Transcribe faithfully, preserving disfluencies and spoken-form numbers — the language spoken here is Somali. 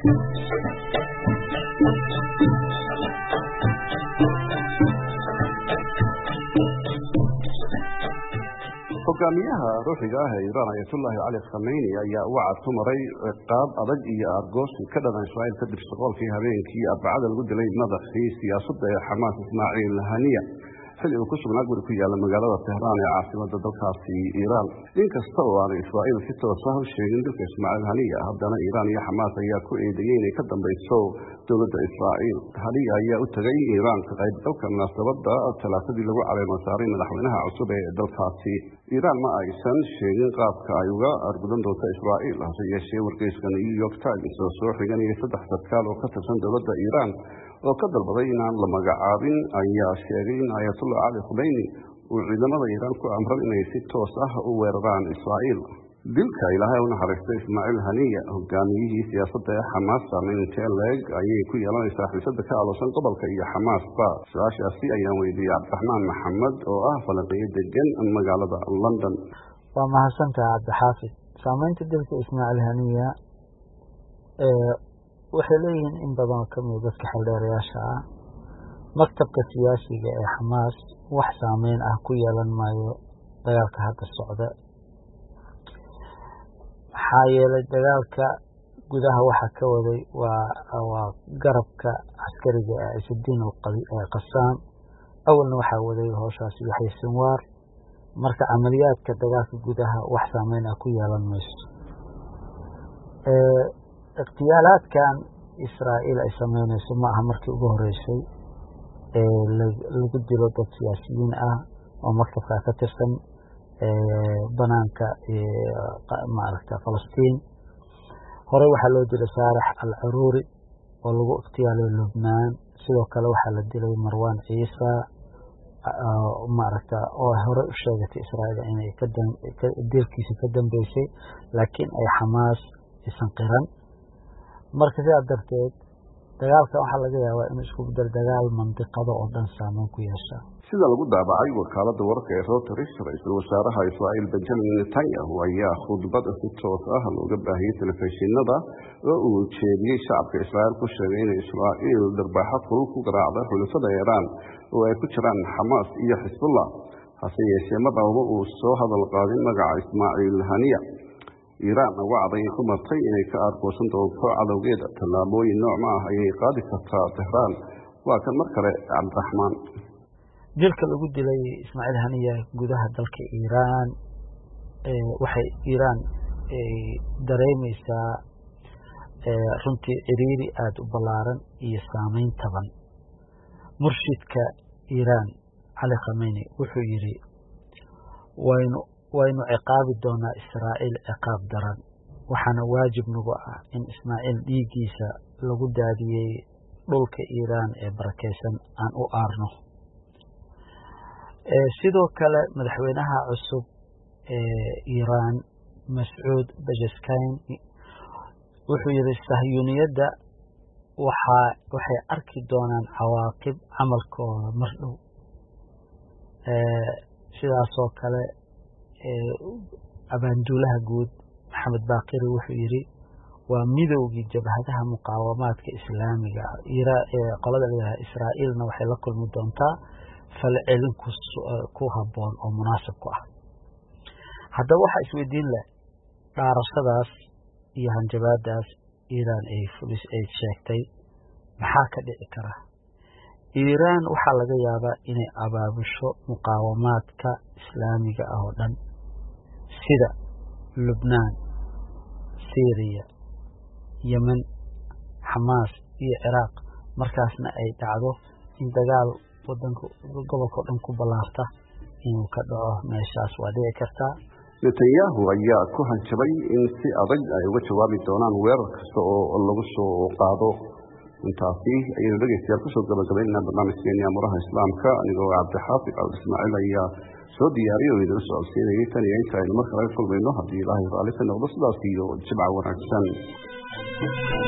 hogaamiyaha ruuxiga ah ee Iran Ayatollah Ali Khamenei ayaa wacad ku maray qaab adag iyo argoosi ka dhalan Israa'iil kadib shaqooyinkii habeenkii Arbacada lagu dilay madaxii siyaasadda ee Hamas Ismaaciil Haniya xilli uu ku sugnaa guri ku yaala magaalada Tehran ee caasimadda dalkaasi Iran. inkasta oo aan Israa'iil si toos ah u sheegin dilka Ismaaciil Haniya, haddana Iran iyo Hamas ayaa ku eedeeyay inay ka dambayso dowladda Israa'iil. Haniya ayaa u tagay Iran ka qayb galka munaasabadda talaatadii lagu caleemo saaray madaxweynaha cusub ee dalkaasi. Iran ma aysan sheegin qaabka ay uga argudan doonto Israa'iil, hase yeeshee wargeyska New York Times oo soo xiganaya saddex sarkaal oo ka tirsan dowladda Iran oo ka dalbaday inaan la magacaabin ayaa sheegay in Ayatollah Ali Khamenei uu ciidamada Iran ku amray inay si toos ah u weeraraan Israa'iil. dilka Ilaahay u naxariistay Ismaaciil Haniya, hogaamiyihii siyaasadda ee Hamas, saameyn intee leeg ayay ku yeelanaysaa xiisadda ka aloosan gobolka iyo Hamasba? su-aashaasi ayaan weydiiyey Cabdiraxmaan Maxamed oo ah falanqeeye degan magaalada London. waa mahadsantahay Cabdixaafid. saameynta dilka Ismaaciil Haniya waxay leeyihiin in badan oo kamid dadka xildheerayaasha ah. maktabka siyaasiga ee Hamas wax saameyn ah ku yeelan maayo dagaalka hadda socda, maxaa yeelay dagaalka gudaha waxa ka waday waa waa garabka askariga ee Isdiin al-Qassam. awalna waxa waday howshaasi Yaxya Sinwaar. marka amaliyaadka dagaalka gudaha wax saameyn ah ku yeelan mayso. ee ikhtiyaalaadkan Israa'iil ay sameynayso ma aha markii ugu horeysay ee lagu dilo dad siyaasiyiin ah oo maktabka ka tirsan banaanka maaragta Falastiin. hore waxaa loo dilay Saarax al-Caruuri oo lagu ikhtiyaalay Lubnaan. sidoo kale waxaa la dilay Marwan Ciisa maaragta oo hore u sheegatay Israa'iil inay ka dilkiisa ka dambeysay, laakiin ay Hamas isan qiran. marka sidaa darteed dagaalka waxaa laga yaabaa inuu isku bedel dagaal mandiqada oo dhan saameyn ku yeesha. sida lagu daabacay wakaaladda wararka ee Reuters, ra'iisul wasaaraha Israa'iil Benjamin Netanyahu ayaa khudbad si toos ah looga baahiyay telefishinada oo uu jeediyey shacabka Israa'iil ku sheegay in Israa'iil darbaaxa kulul ku garaacday xulafada Iran oo ay ku jiraan Hamas iyo Xisbullah. hase yeeshee mar walba uu soo hadal qaadin magaca Ismaaciil Haniya. Iran wacday ku martay inay ka argoosan doonto cadowgeeda. tallaabooyin nooc ma ah ayay qaadi kartaa Tehran. waa kan mar kale Cabdiraxmaan. dilka lagu dilay Ismaaciil Haniya gudaha dalka Iran ee waxay Iran ee dareemaysaa ee runtii ciriiri aad u ballaaran iyo saameyn taban. murshidka Iran Ali Khamenei wuxuu yiri waynu waynu ciqaabi doonaa Israa'iil ciqaab daran. waxaana waajib nagu ah in Ismaaciil dhiigiisa lagu daadiyey dhulka Iran ee barakeysan aan u aarno. sidoo kale madaxweynaha cusub ee Iran Mas'uud Pezeshkian wuxuu yiri sahyuuniyadda waxa waxay arki doonaan cawaaqib camalkooda mar dhow. ee sidaas oo kale ee abaanduulaha guud Maxamed Baaqiri wuxuu yiri waa midowgii jabhadaha muqaawamaadka islaamiga ee qolada leeyahay Israa'iilna waxay la kulmi doontaa falcelin ku habboon oo munaasab ku ah. haddaba waxa isweydiin leh dhaarashadaas iyo hanjabaadaas Iran ay fulis ay sheegtay maxaa ka dhici kara? Iran waxaa laga yaabaa inay abaabusho muqaawamaadka islaamiga ah oo dhan sida Lubnaan, Syria, Yemen, Hamas iyo Iraq. markaasna ay dhacdo in dagaal wadanka gobolka dhan ku balaarta inuu ka dhaco meeshaas waa dhici kartaa. Netanyahu ayaa ku hanjabay in si adag ay uga jawaabi doonaan weerar kasta oo lagu soo qaado. intaasi ayaynu dhegeystayaal kusoo gabagabaynaa barnaamijkeeni amuraha islaamka. anigoo Cabdixaafid Cabdi Ismaaciil ayaa soo diyaariyay oo idin socodsiinayay tan iyo inta aynu mar kale kulmayno haddii Ilaahay raalli ka noqdo. sidaas iyo jimca wanaagsan.